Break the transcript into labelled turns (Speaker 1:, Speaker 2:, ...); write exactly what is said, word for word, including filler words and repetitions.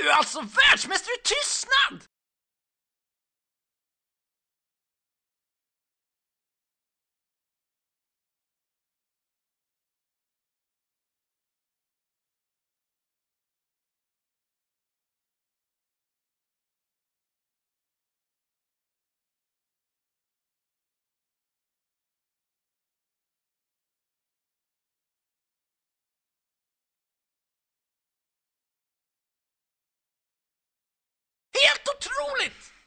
Speaker 1: Du är alltså världsmästare i tystnad! Helt otroligt!